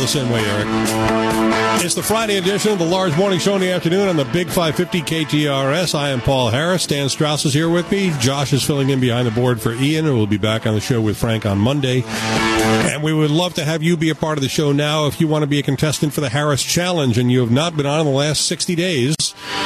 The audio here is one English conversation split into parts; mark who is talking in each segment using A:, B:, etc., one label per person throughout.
A: the same way, Eric. It's the Friday edition of the Lars Morning Show in the afternoon on the Big 550 KTRS. I am Paul Harris. Dan Strauss is here with me. Josh is filling in behind the board for Ian, who will be back on the show with Frank on Monday. And we would love to have you be a part of the show now if you want to be a contestant for the Harris Challenge and you have not been on in the last 60 days.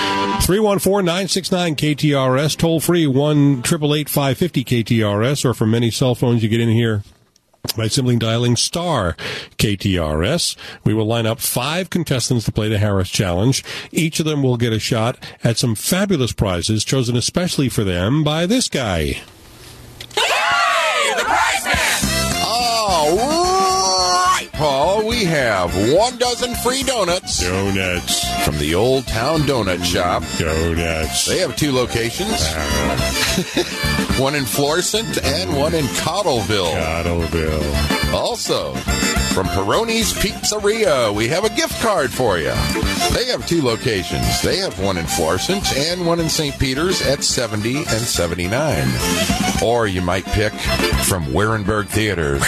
A: 314-969-KTRS, toll free 1-888-550-KTRS, or for many cell phones you get in here by simply dialing star KTRS. We will line up 5 contestants to play the Harris Challenge. Each of them will get a shot at some fabulous prizes chosen especially for them by this guy.
B: Hey, the Prize Man!
C: All right, Paul, we have 1 dozen free donuts.
A: Donuts.
C: From the Old Town Donut Shop.
A: Donuts.
C: They have 2 locations. One in Florissant and one in Cottleville. Also, from Peroni's Pizzeria, we have a gift card for you. They have 2 locations. They have one in Florissant and one in St. Peter's at 70 and 79. Or you might pick from Warenberg Theater.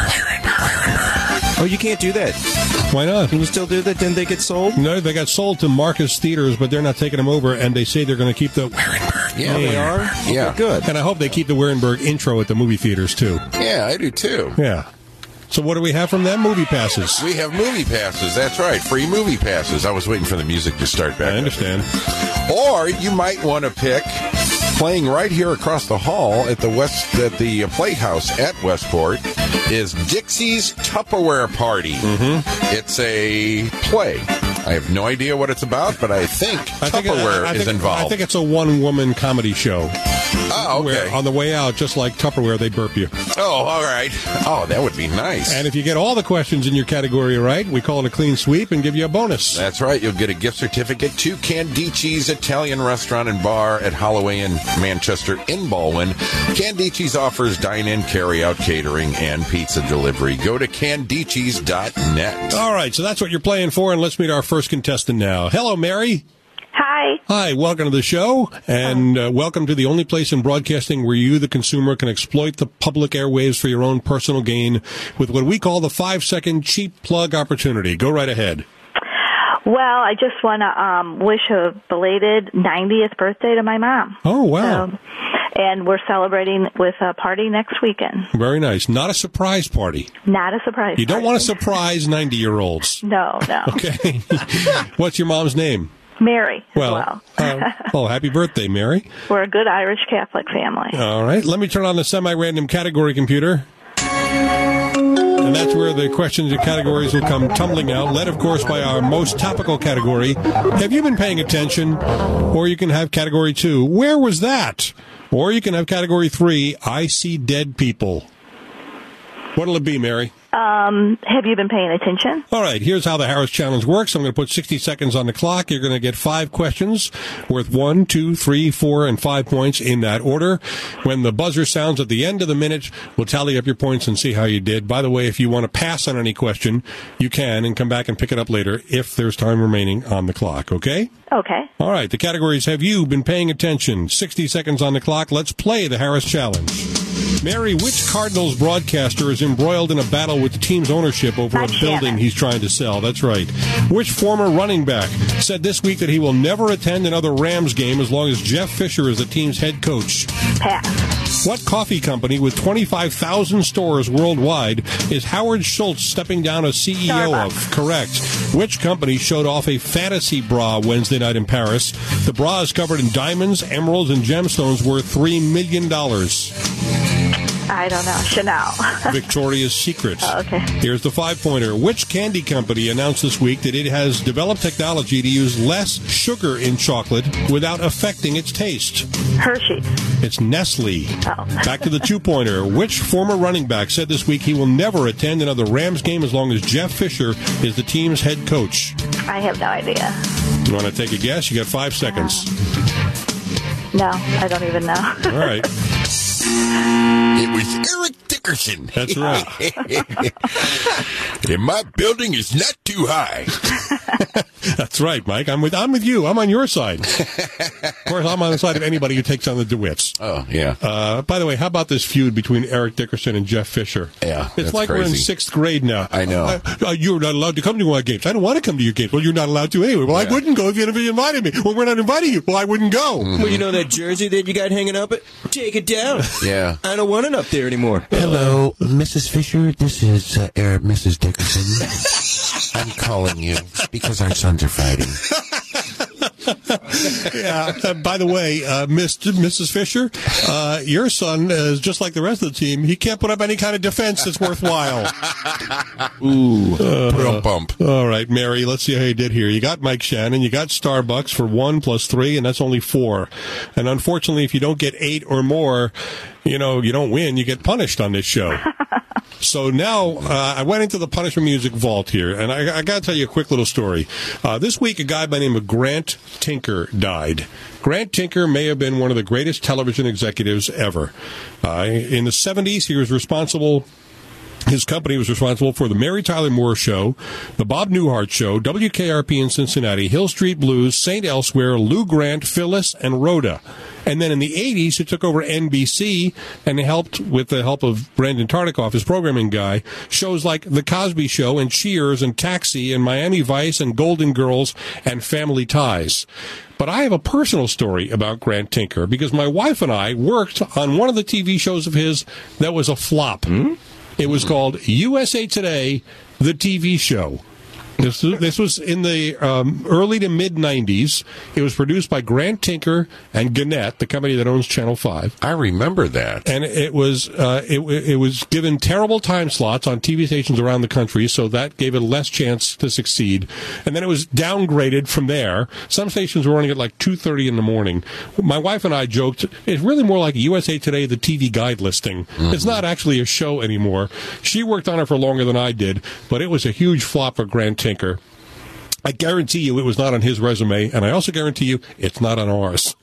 D: Oh, you can't do that.
A: Why not?
D: Can you still do that? Didn't they get sold?
A: No, they got sold to Marcus Theaters, but they're not taking them over, and they say they're going to keep the Warenberg.
C: Yeah,
D: they are?
C: Yeah.
D: Okay, good.
A: And I hope they keep the Warenberg intro at the movie theaters, too.
C: Yeah, I do, too.
A: Yeah. So what do we have from them? Movie passes.
C: We have movie passes. That's right. Free movie passes. I was waiting for the music to start back.
A: I understand.
C: Or you might want to pick, playing right here across the hall at the Playhouse at Westport, is Dixie's Tupperware Party. Mm-hmm. It's a play. I have no idea what it's about, but I think Tupperware is involved.
A: I think it's a one-woman comedy show.
C: Oh, okay.
A: Where on the way out, just like Tupperware, they burp you.
C: Oh, all right. Oh, that would be nice.
A: And if you get all the questions in your category right, we call it a clean sweep and give you a bonus.
C: That's right. You'll get a gift certificate to Candici's Italian Restaurant and Bar at Holloway and Manchester in Baldwin. Candici's offers dine-in, carry-out catering, and pizza delivery. Go to candicis.net.
A: All right, so that's what you're playing for, and let's meet our first contestant now. Hello, Mary.
E: Hi.
A: Hi, welcome to the show, and welcome to the only place in broadcasting where you, the consumer, can exploit the public airwaves for your own personal gain with what we call the 5-second cheap plug opportunity. Go right ahead.
E: Well, I just want to wish a belated 90th birthday to my mom.
A: Oh, wow.
E: And we're celebrating with a party next weekend.
A: Very nice. Not a surprise party.
E: Not a surprise
A: You don't
E: party.
A: want to surprise 90-year-olds.
E: No.
A: Okay. What's your mom's name?
E: Mary as well.
A: Happy birthday, Mary.
E: We're a good Irish Catholic family.
A: All right. Let me turn on the semi-random category computer. And that's where the questions and categories will come tumbling out, led, of course, by our most topical category. Have you been paying attention? Or you can have category 2, where was that? Or you can have category 3, I see dead people. What'll it be, Mary?
E: Have you been paying attention?
A: All right, here's how the Harris Challenge works. I'm going to put 60 seconds on the clock. You're going to get 5 questions worth 1, 2, 3, 4, and 5 points in that order. When the buzzer sounds at the end of the minute, we'll tally up your points and see how you did. By the way, if you want to pass on any question, you can and come back and pick it up later if there's time remaining on the clock, okay?
E: Okay.
A: All right, the categories, have you been paying attention? 60 seconds on the clock. Let's play the Harris Challenge. Mary, which Cardinals broadcaster is embroiled in a battle with the team's ownership over a building he's trying to sell? That's right. Which former running back said this week that he will never attend another Rams game as long as Jeff Fisher is the team's head coach?
E: Pass.
A: What coffee company with 25,000 stores worldwide is Howard Schultz stepping down as CEO of? Correct. Which company showed off a fantasy bra Wednesday night in Paris? The bra is covered in diamonds, emeralds, and gemstones worth $3 million.
E: I don't know. Chanel.
A: Victoria's Secret.
E: Oh, okay.
A: Here's the 5-pointer. Which candy company announced this week that it has developed technology to use less sugar in chocolate without affecting its taste?
E: Hershey.
A: It's Nestle.
E: Oh.
A: Back to the 2-pointer. Which former running back said this week he will never attend another Rams game as long as Jeff Fisher is the team's head coach?
E: I have no idea.
A: You want to take a guess? You got 5 seconds.
E: No, I don't even know.
A: All right.
C: It was Eric Dickerson.
A: That's right.
C: And my building is not too high.
A: That's right, Mike. I'm with you. I'm on your side. Of course, I'm on the side of anybody who takes on the DeWitts.
C: Oh, yeah.
A: By the way, how about this feud between Eric Dickerson and Jeff Fisher?
C: Yeah,
A: it's
C: that's
A: like
C: crazy.
A: we're in 6th grade now.
C: I know.
A: You're not allowed to come to my games. I don't want to come to your games. Well, you're not allowed to anyway. Well, I wouldn't go if you hadn't invited me. Well, we're not inviting you. Well, I wouldn't go.
C: Mm-hmm.
D: Well, you know that jersey that you got hanging up? Take it down.
C: Yeah.
D: I don't want it up there anymore.
F: Hello, Mrs. Fisher. This is Mrs. Dickerson. I'm calling you because our sons are fighting.
A: Yeah. By the way, Mrs. Fisher, your son is just like the rest of the team. He can't put up any kind of defense that's worthwhile.
C: Ooh. Bump.
A: All right, Mary, let's see how you did here. You got Mike Shannon. You got Starbucks for 1 + 3, and that's only 4. And unfortunately, if you don't get 8 or more, you don't win. You get punished on this show. So now I went into the punishment music vault here, and I got to tell you a quick little story. This week, a guy by the name of Grant Tinker died. Grant Tinker may have been one of the greatest television executives ever. In the 70s, he was responsible... His company was responsible for the Mary Tyler Moore Show, the Bob Newhart Show, WKRP in Cincinnati, Hill Street Blues, St. Elsewhere, Lou Grant, Phyllis, and Rhoda. And then in the 80s, he took over NBC and helped, with the help of Brandon Tartikoff, his programming guy, shows like The Cosby Show and Cheers and Taxi and Miami Vice and Golden Girls and Family Ties. But I have a personal story about Grant Tinker because my wife and I worked on one of the TV shows of his that was a flop. It was called USA Today, the TV show. This was in the early to mid-'90s. It was produced by Grant Tinker and Gannett, the company that owns Channel 5.
C: I remember that.
A: And it was given terrible time slots on TV stations around the country, so that gave it less chance to succeed. And then it was downgraded from there. Some stations were running at like 2:30 in the morning. My wife and I joked, it's really more like USA Today, the TV guide listing. Mm-hmm. It's not actually a show anymore. She worked on it for longer than I did, but it was a huge flop for Grant Tinker. I guarantee you it was not on his resume, and I also guarantee you it's not on ours.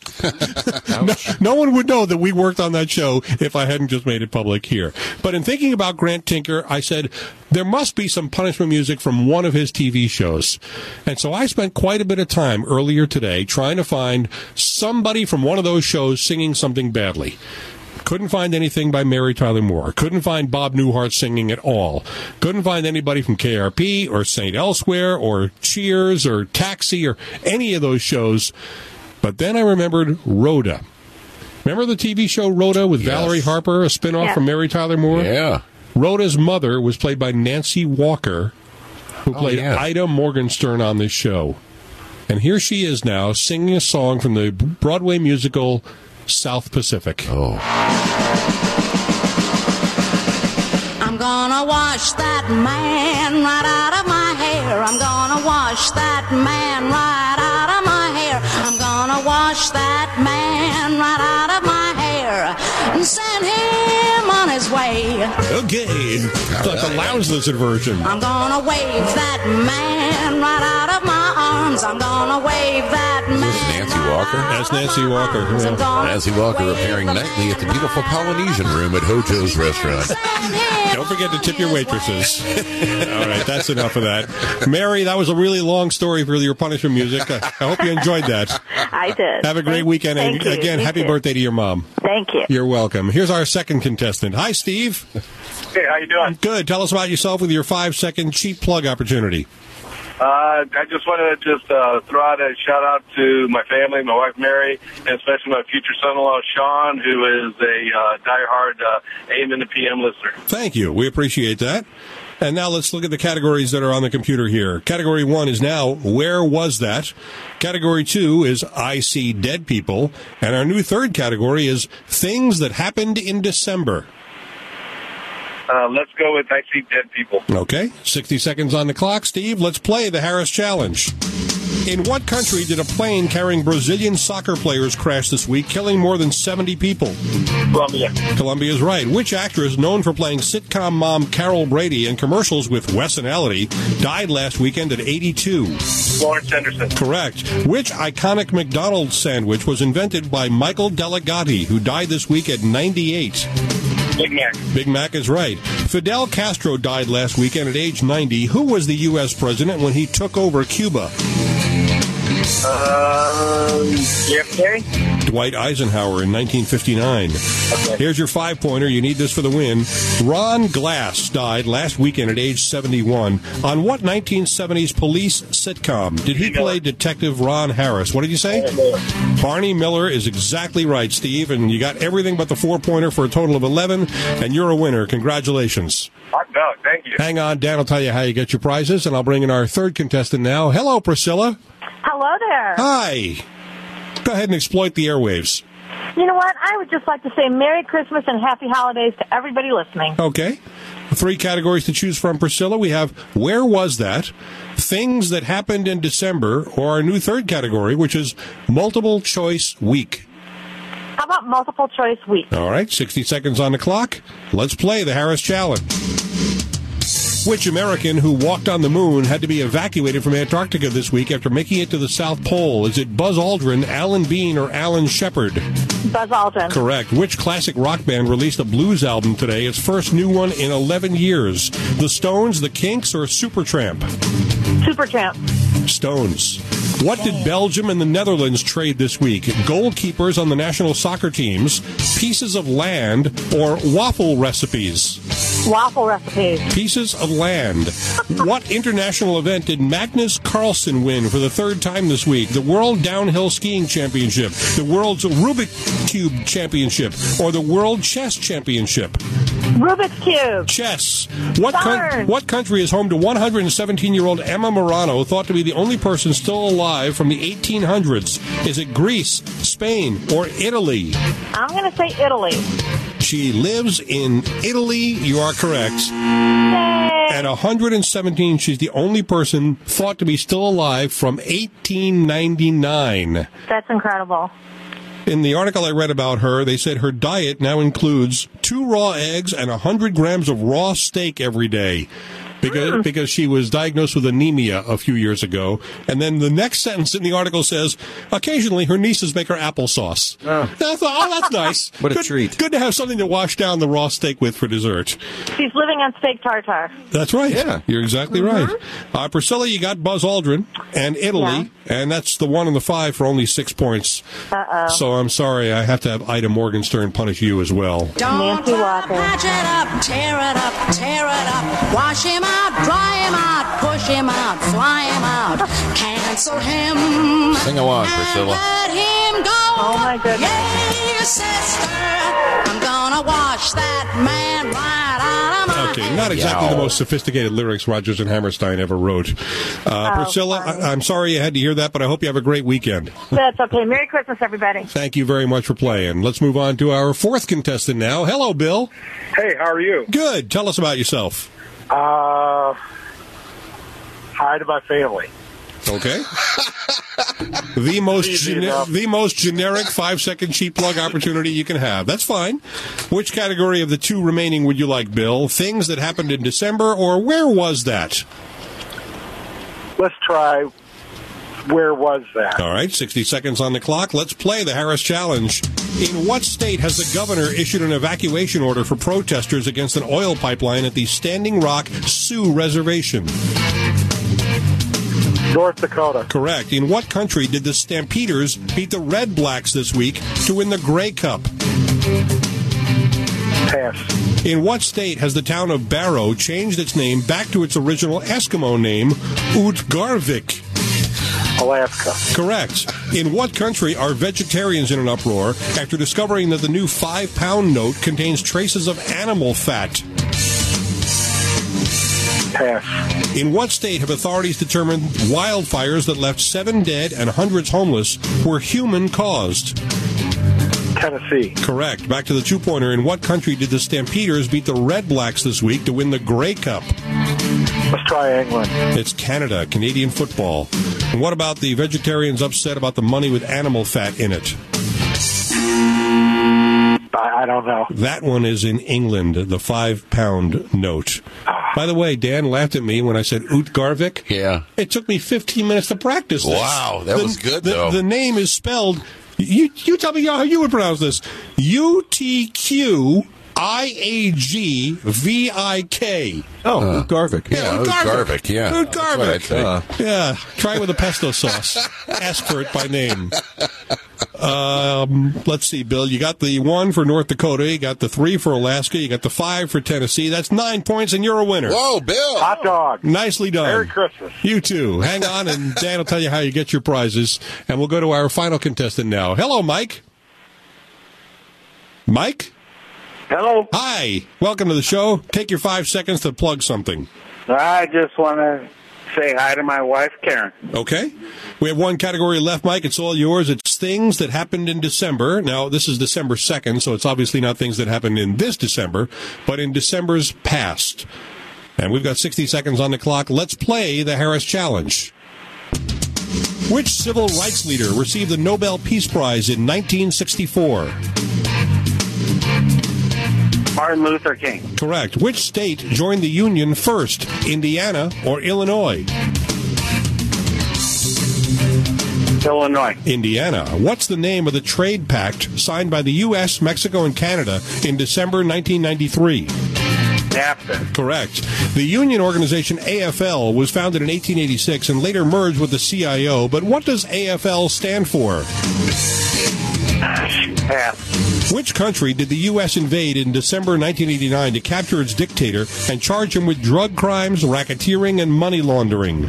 A: No one would know that we worked on that show if I hadn't just made it public here. But in thinking about Grant Tinker, I said, there must be some punishment music from one of his TV shows. And so I spent quite a bit of time earlier today trying to find somebody from one of those shows singing something badly. Couldn't find anything by Mary Tyler Moore. Couldn't find Bob Newhart singing at all. Couldn't find anybody from KRP or St. Elsewhere or Cheers or Taxi or any of those shows. But then I remembered Rhoda. Remember the TV show Rhoda with Valerie Harper, a spinoff from Mary Tyler Moore?
C: Yeah.
A: Rhoda's mother was played by Nancy Walker, who played Ida Morgenstern on this show. And here she is now singing a song from the Broadway musical South Pacific.
C: Oh.
G: I'm gonna wash that man right out of my hair. I'm gonna wash that man right out of my hair. I'm gonna wash that man right out of my hair and send him on his way.
A: Okay. It's like the Lounge Lizard version.
G: I'm gonna wave that man right out of my arms. I'm gonna wave that man.
C: Nancy Walker?
A: That's Nancy Walker. Yeah.
C: Nancy Walker appearing nightly at the beautiful Polynesian Room at Hojo's Restaurant.
A: Don't forget to tip your waitresses. All right, that's enough of that. Mary, that was a really long story for your punishment music. I hope you enjoyed that.
E: I did.
A: Have a great weekend. And
E: Thank you.
A: again,
E: You
A: happy
E: too.
A: birthday to your mom.
E: Thank you.
A: You're welcome. Here's our second contestant. Hi, Steve.
H: Hey, how you doing?
A: Good. Tell us about yourself with your 5-second cheap plug opportunity.
H: I just wanted to throw out a shout-out to my family, my wife Mary, and especially my future son-in-law Sean, who is a die-hard AM and the PM listener.
A: Thank you. We appreciate that. And now let's look at the categories that are on the computer here. Category 1 is now, Where Was That? Category 2 is, I See Dead People. And our new third category is, Things That Happened in December.
H: Let's go with I See Dead People.
A: Okay, 60 seconds on the clock. Steve, let's play the Harris Challenge. In what country did a plane carrying Brazilian soccer players crash this week, killing more than 70 people?
H: Columbia.
A: Columbia is right. Which actress, known for playing sitcom mom Carol Brady in commercials with Wes and Ality, died last weekend at 82?
H: Lawrence Henderson.
A: Correct. Which iconic McDonald's sandwich was invented by Michael Delegati, who died this week at 98?
H: Big Mac.
A: Big Mac is right. Fidel Castro died last weekend at age 90. Who was the U.S. president when he took over Cuba?
H: JFK?
A: Dwight Eisenhower in 1959.
H: Okay.
A: Here's your 5-pointer. You need this for the win. Ron Glass died last weekend at age 71. On what 1970s police sitcom did he play Detective Ron Harris? What did you say? Barney Miller is exactly right, Steve, and you got everything but the 4-pointer for a total of 11, and you're a winner. Congratulations.
H: No, thank you.
A: Hang on, Dan will tell you how you get your prizes, and I'll bring in our third contestant now. Hello, Priscilla.
E: Hello there.
A: Hi. Go ahead and exploit the airwaves.
E: You know what? I would just like to say Merry Christmas and Happy Holidays to everybody listening.
A: Okay. 3 categories to choose from, Priscilla. We have Where Was That? Things That Happened in December, or our new third category, which is Multiple Choice Week.
E: How about Multiple Choice Week?
A: All right, 60 seconds on the clock. Let's play the Harris Challenge. Which American who walked on the moon had to be evacuated from Antarctica this week after making it to the South Pole? Is it Buzz Aldrin, Alan Bean, or Alan Shepard?
E: Buzz Aldrin.
A: Correct. Which classic rock band released a blues album today, its first new one in 11 years? The Stones, the Kinks, or Supertramp?
E: Supertramp.
A: Stones. What did Belgium and the Netherlands trade this week? Goalkeepers on the national soccer teams, pieces of land, or waffle recipes?
E: Waffle recipes.
A: Pieces of land. What international event did Magnus Carlsen win for the 3rd time this week? The World Downhill Skiing Championship, the World's Rubik's Cube Championship, or the World Chess Championship?
E: Rubik's Cube.
A: Chess. What country is home to 117-year-old Emma Morano, thought to be the only person still alive from the 1800s? Is it Greece, Spain, or Italy?
E: I'm going to say Italy.
A: She lives in Italy. You are correct.
E: Yay.
A: At 117, she's the only person thought to be still alive from 1899.
E: That's incredible.
A: In the article I read about her, they said her diet now includes 2 raw eggs and 100 grams of raw steak every day. Because she was diagnosed with anemia a few years ago. And then the next sentence in the article says, occasionally her nieces make her applesauce. I thought, that's nice.
D: What a treat.
A: Good to have something to wash down the raw steak with for dessert.
E: She's living on steak tartare.
A: That's right.
D: Yeah.
A: You're exactly right. Priscilla, you got Buzz Aldrin and Italy, and that's the 1 and the 5 for only 6 points.
E: Uh-oh.
A: So I'm sorry, I have to have Ida Morgenstern punish you as well.
G: Don't
E: Nancy Walker.
G: patch it up, tear it up, tear it up. Wash him out, dry him out, push him out, fly him out. Cancel him.
C: Sing along,
G: and
C: Priscilla.
G: let him go.
E: Oh, my goodness.
G: Yeah, sister, I'm gonna wash that man right out of my
A: Okay, not exactly the most sophisticated lyrics Rodgers and Hammerstein ever wrote. Priscilla, I'm sorry you had to hear that, but I hope you have a great weekend.
E: That's okay. Merry Christmas, everybody.
A: Thank you very much for playing. Let's move on to our 4th contestant now. Hello, Bill.
H: Hey, how are you?
A: Good. Tell us about yourself.
H: Hi to my family.
A: Okay. The most generic 5-second cheap plug opportunity you can have. That's fine. Which category of the 2 remaining would you like, Bill? Things that happened in December, or Where Was That?
H: Let's try Where Was That?
A: All right, 60 seconds on the clock. Let's play the Harris Challenge. In what state has the governor issued an evacuation order for protesters against an oil pipeline at the Standing Rock Sioux Reservation?
H: North Dakota.
A: Correct. In what country did the Stampeders beat the Red Blacks this week to win the Grey Cup?
H: Pass.
A: In what state has the town of Barrow changed its name back to its original Eskimo name, Utgarvik?
H: Alaska.
A: Correct. In what country are vegetarians in an uproar after discovering that the new 5-pound note contains traces of animal fat?
H: Pass.
A: In what state have authorities determined wildfires that left 7 dead and hundreds homeless were human-caused?
H: Tennessee.
A: Correct. Back to the 2-pointer. In what country did the Stampeders beat the Red Blacks this week to win the Grey Cup?
H: Let's try England.
A: It's Canada, Canadian football. And what about the vegetarians upset about the money with animal fat in it?
H: I don't know.
A: That one is in England, the 5-pound note. By the way, Dan laughed at me when I said Utgarvik.
C: Yeah.
A: It took me 15 minutes to practice this.
C: Wow, that was good, though.
A: The name is spelled, you tell me how you would pronounce this, Utqvarvik. Iagvik.
D: Oh, Garvik.
C: Yeah, Garvik. Yeah.
A: Garvik.
C: That's what I'd say.
A: Yeah, try it with a pesto sauce. Ask for it by name. Let's see, Bill. You got the 1 for North Dakota. You got the 3 for Alaska. You got the 5 for Tennessee. That's 9 points, and you're a winner.
C: Whoa, Bill.
H: Hot dog.
A: Nicely done.
H: Merry Christmas.
A: You too. Hang on, and Dan will tell you how you get your prizes. And we'll go to our final contestant now. Hello, Mike. Mike?
H: Hello.
A: Hi. Welcome to the show. Take your 5 seconds to plug something.
H: I just want to say hi to my wife, Karen.
A: Okay. We have one category left, Mike. It's all yours. It's things that happened in December. Now, this is December 2nd, so it's obviously not things that happened in this December, but in December's past. And we've got 60 seconds on the clock. Let's play the Harris Challenge. Which civil rights leader received the Nobel Peace Prize in 1964?
H: Martin Luther King.
A: Correct. Which state joined the Union first, Indiana or Illinois?
H: Illinois.
A: Indiana. What's the name of the trade pact signed by the U.S., Mexico, and Canada in December 1993?
H: NAFTA.
A: Correct. The union organization AFL was founded in 1886 and later merged with the CIO, but what does AFL stand for?
H: Pass.
A: Which country did the U.S. invade in December 1989 to capture its dictator and charge him with drug crimes, racketeering, and money laundering?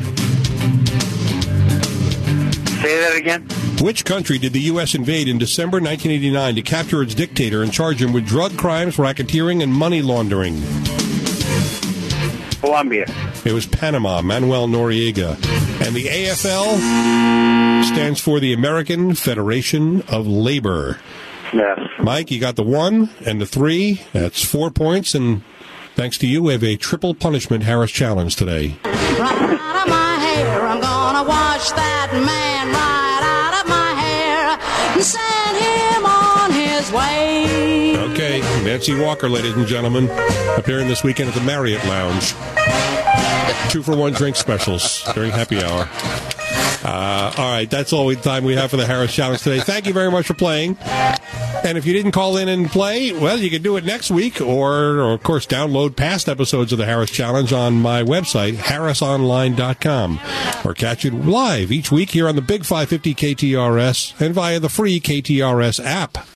H: Say that again.
A: Which country did the U.S. invade in December 1989 to capture its dictator and charge him with drug crimes, racketeering, and money laundering?
H: Colombia.
A: It was Panama, Manuel Noriega. And the AFL stands for the American Federation of Labor.
H: Yes.
A: Mike, you got the 1 and the 3. That's 4 points. And thanks to you, we have a triple punishment Harris Challenge today.
G: Right out of my hair, I'm gonna wash that man right out of my hair and send him on his way.
A: Okay, Nancy Walker, ladies and gentlemen, appearing this weekend at the Marriott Lounge. 2-for-1 drink specials during happy hour. All right, that's all the time we have for the Harris Challenge today. Thank you very much for playing. And if you didn't call in and play, well, you can do it next week or of course, download past episodes of the Harris Challenge on my website, harrisonline.com, or catch it live each week here on the Big 550 KTRS and via the free KTRS app.